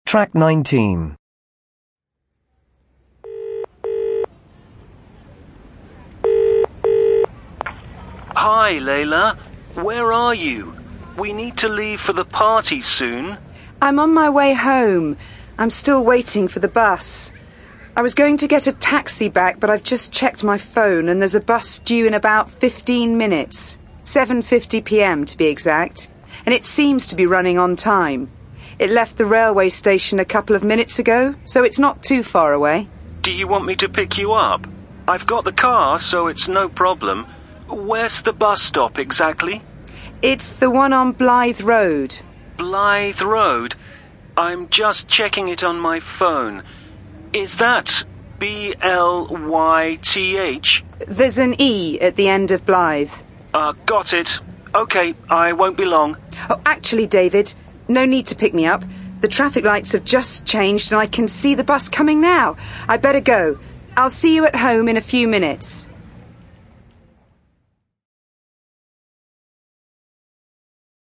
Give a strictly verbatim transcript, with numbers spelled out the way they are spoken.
Track nineteen. Hi, Layla. Where are you? We need to leave for the party soon. I'm on my way home. I'm still waiting for the bus. I was going to get a taxi back, but I've just checked my phone and there's a bus due in about fifteen minutes. seven fifty p m to be exact. And it seems to be running on time. It left the railway station a couple of minutes ago, so it's not too far away. Do you want me to pick you up? I've got the car, so it's no problem. Where's the bus stop exactly? It's the one on Blythe Road. Blythe Road? I'm just checking it on my phone. Is that B L Y T H? There's an E at the end of Blythe. Uh, got it. Okay, I won't be long. Oh, actually, David, no need to pick me up. The traffic lights have just changed and I can see the bus coming now. I better go. I'll see you at home in a few minutes.